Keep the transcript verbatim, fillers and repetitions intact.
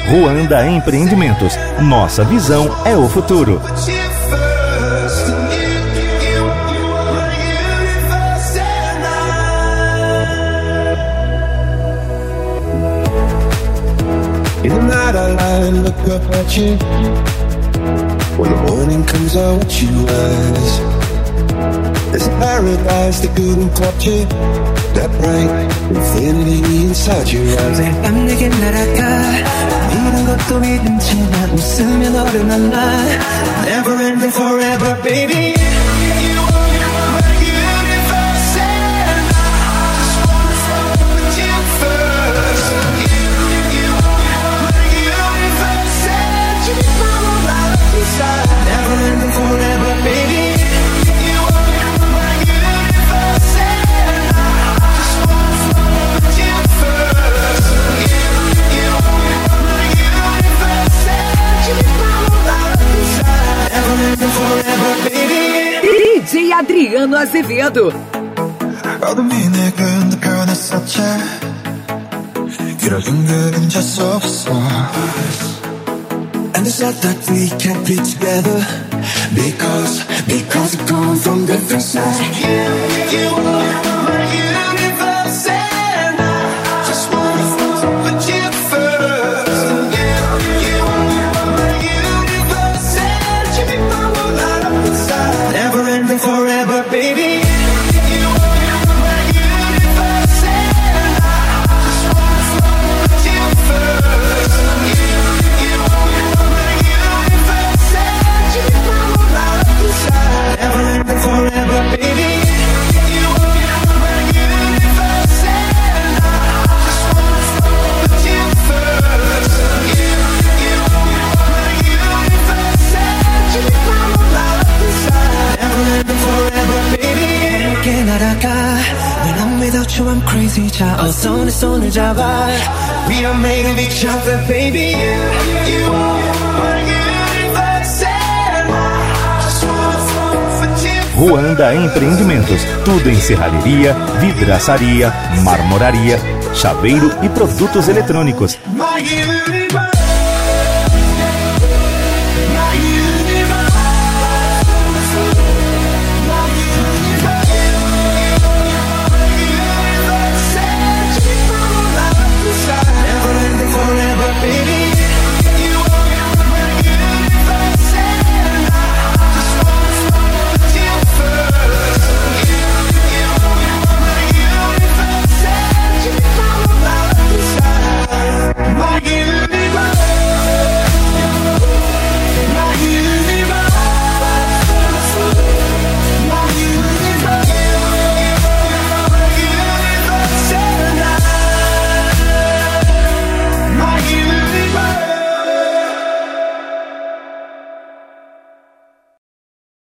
Ruanda Empreendimentos. Nossa visão é o futuro. In the night I lie and look up at you. When the morning comes I watch you rise. There's a paradise that couldn't touch you. That bright infinity inside your eyes. 매일 밤 내게 날아가 믿는 것도 믿은 채나 웃으며 너를 만나. Never ending forever baby. D J Adriano Azevedo. 어둠이 내근 더 변했었지. 길어진 그림자 속에서. And it's not that we can't be together. Because, because we're coming from different sides. You, you are my universe and I just wanna put you first. You, you are my universe and you make my world light up inside. Never ending forever, baby. You are my universe and I just wanna put you first. You, you are my universe and you make my world light up inside. Never ending forever, baby. You are my universe and I just wanna put you first. You, you are my universe and you make my world light up inside. Never ending forever, baby. 함께 날아가. When I'm without you, I'm crazy. 자, 어서 내 손을 잡아. We are made of each other, baby. You, you are my universe and I just wanna put you first. Ruanda Empreendimentos. Tudo em serralheria, vidraçaria, marmoraria, chaveiro e produtos eletrônicos. My universe.